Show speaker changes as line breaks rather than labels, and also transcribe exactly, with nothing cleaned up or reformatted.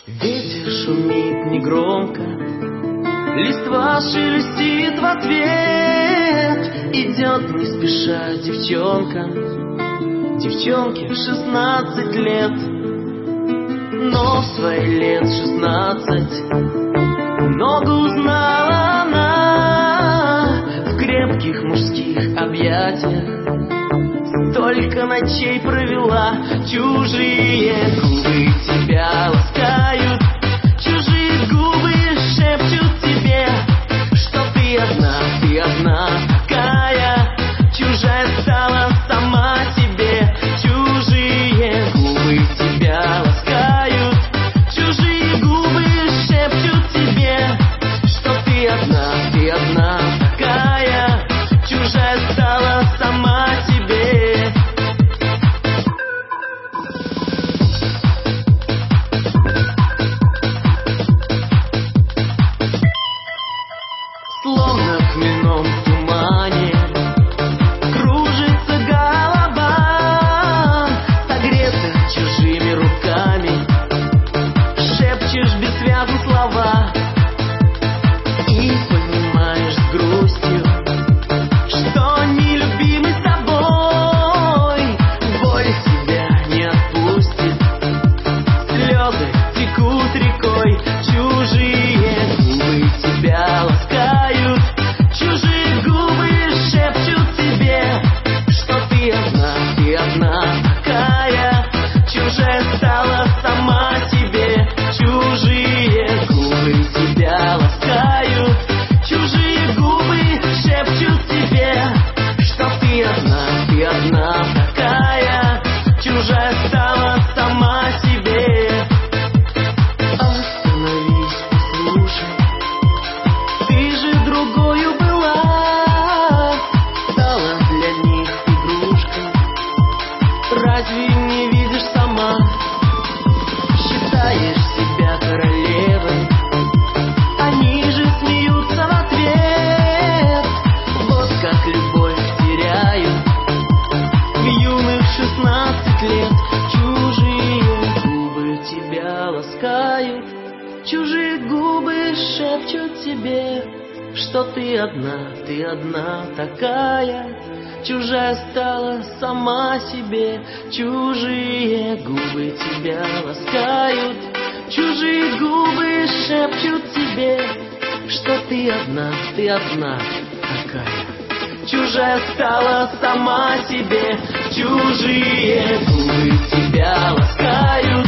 Ветер шумит негромко, листва шелестит в ответ. Идет не спеша девчонка, девчонке шестнадцать лет. Но в свои лет шестнадцать много узнала она в крепких мужских объятиях. Столько ночей провела, чужие губы тебя ласкают, чужие губы шепчут тебе, что ты одна, ты одна такая, чужая стала сама себе. Чужие губы тебя ласкают, чужие губы шепчут тебе, что ты одна, ты одна такая, чужая стала сама себе. Словно в хмельном тумане кружится голова, согрета чужими руками, шепчешь бессвязно слова и понимаешь с грустью, что нелюбимый с тобой боль тебя не отпустит. Слезы текут рекой, чужие губы тебя ласкают, чужие губы шепчут тебе, что ты одна, ты одна такая, чужая стала сама себе. Чужие губы тебя ласкают, чужие губы шепчут тебе, что ты одна, ты одна такая, чужая стала сама себе. Остановись, послушай, ты же другою была, стала для них игрушкой. Разве не видишь сама? Считаешь себя королевой, они же смеются в ответ. Вот как любовь теряют в юных шестнадцать лет. Чужие губы тебя ласкают, чужие губы шепчут тебе, что ты одна, ты одна такая, чужая стала сама себе. Чужие губы тебя ласкают, чужие губы шепчут тебе, что ты одна, ты одна такая, чужая стала сама себе. Чужие губы тебя ласкают,